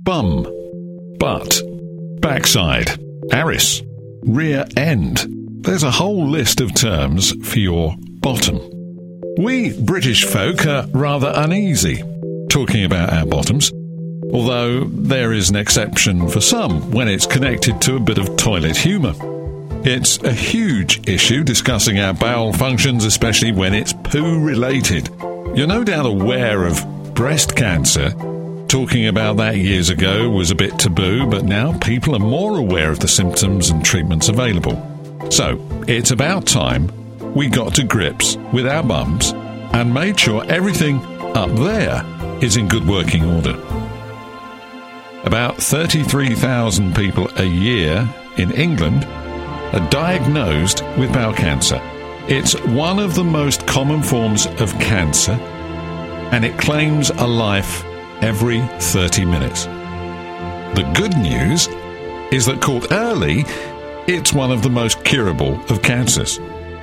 bum, butt, backside, arse, rear end. There's a whole list of terms for your bottom. We British folk are rather uneasy talking about our bottoms, although there is an exception for some when it's connected to a bit of toilet humour. It's a huge issue discussing our bowel functions, especially when it's poo-related. You're no doubt aware of breast cancer. Talking about that years ago was a bit taboo, but now people are more aware of the symptoms and treatments available. So, it's about time we got to grips with our bums and made sure everything up there is in good working order. About 33,000 people a year in England are diagnosed with bowel cancer. It's one of the most common forms of cancer, and it claims a life every 30 minutes. The good news is that caught early, it's one of the most curable of cancers.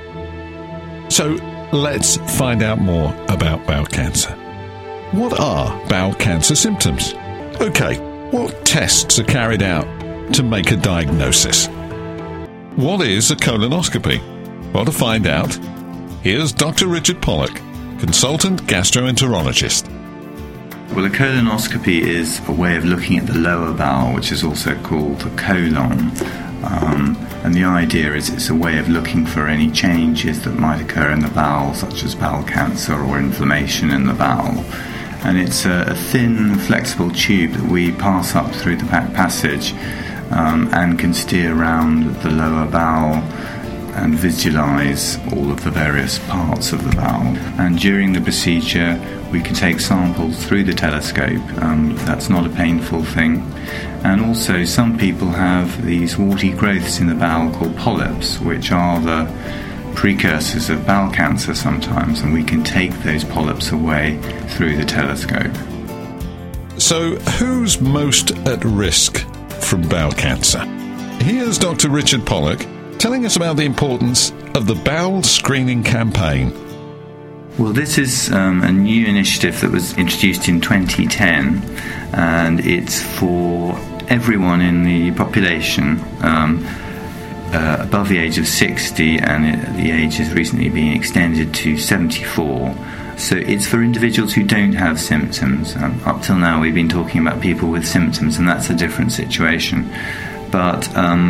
So let's find out more about bowel cancer. What are bowel cancer symptoms? Okay, what tests are carried out to make a diagnosis? What is a colonoscopy? Well, to find out, here's Dr. Richard Pollock, consultant gastroenterologist. Well, a colonoscopy is a way of looking at the lower bowel, which is also called the colon. And the idea is it's a way of looking for any changes that might occur in the bowel, such as bowel cancer or inflammation in the bowel. And it's a thin, flexible tube that we pass up through the back passage and can steer around the lower bowel and visualize all of the various parts of the bowel. And during the procedure, we can take samples through the telescope. That's not a painful thing. And also, some people have these warty growths in the bowel called polyps, which are the precursors of bowel cancer sometimes, and we can take those polyps away through the telescope. So, who's most at risk from bowel cancer? Here's Dr. Richard Pollock telling us about the importance of the bowel screening campaign. Well, this is a new initiative that was introduced in 2010, and it's for everyone in the population above the age of 60, and the age has recently been extended to 74. So it's for individuals who don't have symptoms. Up till now we've been talking about people with symptoms, and that's a different situation. But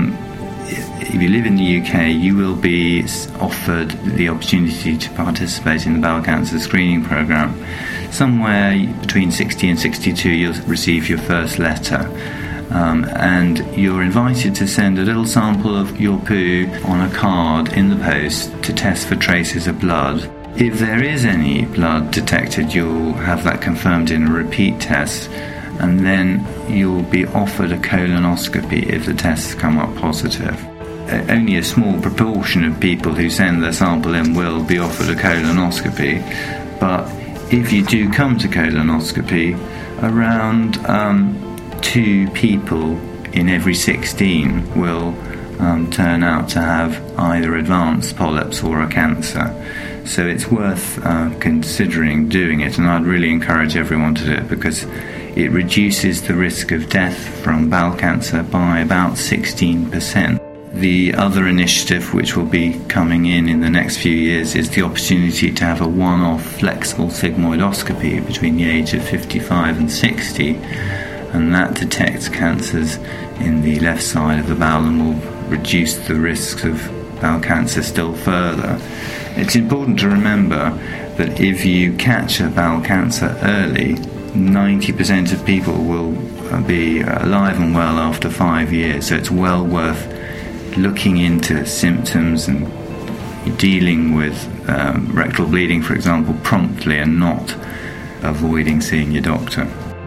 if you live in the UK, you will be offered the opportunity to participate in the bowel cancer screening programme. Somewhere between 60 and 62 you'll receive your first letter. And you're invited to send a little sample of your poo on a card in the post to test for traces of blood. If there is any blood detected, you'll have that confirmed in a repeat test, and then you'll be offered a colonoscopy if the tests come up positive. Only a small proportion of people who send their sample in will be offered a colonoscopy, but if you do come to colonoscopy, around 2 people in every 16 will turn out to have either advanced polyps or a cancer. So it's worth considering doing it, and I'd really encourage everyone to do it because it reduces the risk of death from bowel cancer by about 16%. The other initiative which will be coming in the next few years is the opportunity to have a one-off flexible sigmoidoscopy between the age of 55 and 60, and that detects cancers in the left side of the bowel and will reduce the risks of bowel cancer still further. It's important to remember that if you catch a bowel cancer early, 90% of people will be alive and well after 5 years, so it's well worth looking into symptoms and dealing with rectal bleeding, for example, promptly and not avoiding seeing your doctor.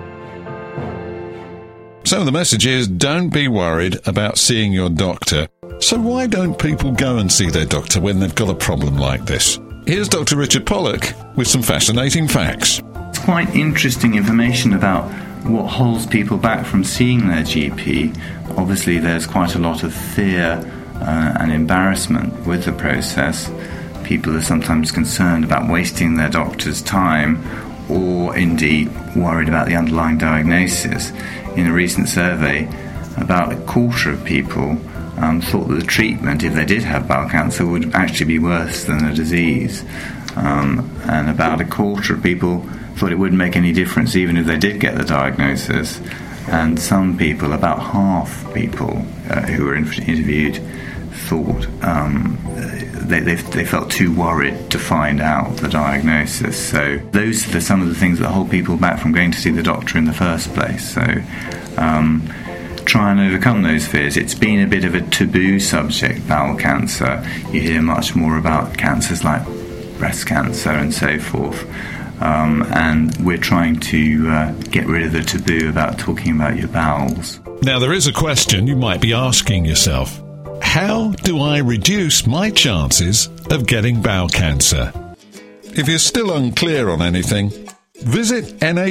So the message is, don't be worried about seeing your doctor. So why don't people go and see their doctor when they've got a problem like this? Here's Dr. Richard Pollock with some fascinating facts. It's quite interesting information about what holds people back from seeing their GP. Obviously, there's quite a lot of fear and embarrassment with the process. People are sometimes concerned about wasting their doctor's time, or indeed worried about the underlying diagnosis. in a recent survey, about a quarter of people thought that the treatment, if they did have bowel cancer, would actually be worse than the disease. And about a quarter of people thought it wouldn't make any difference even if they did get the diagnosis. And some people, about half people who were interviewed, thought they felt too worried to find out the diagnosis. So those are some of the things that hold people back from going to see the doctor in the first place. So try and overcome those fears. It's been a bit of a taboo subject, bowel cancer. You hear much more about cancers like breast cancer and so forth. And we're trying to get rid of the taboo about talking about your bowels. Now, there is a question you might be asking yourself. How do I reduce my chances of getting bowel cancer? If you're still unclear on anything, visit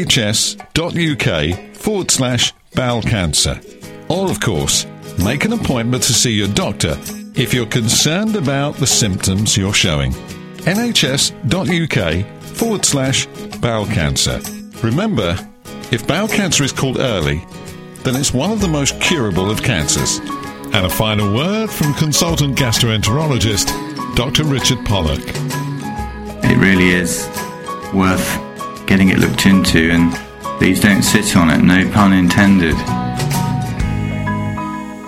nhs.uk/bowel cancer. Or, of course, make an appointment to see your doctor if you're concerned about the symptoms you're showing. nhs.uk/bowel cancer. Remember, if bowel cancer is caught early, then it's one of the most curable of cancers. And a final word from consultant gastroenterologist Dr. Richard Pollock. It really is worth getting it looked into, and please don't sit on it, no pun intended.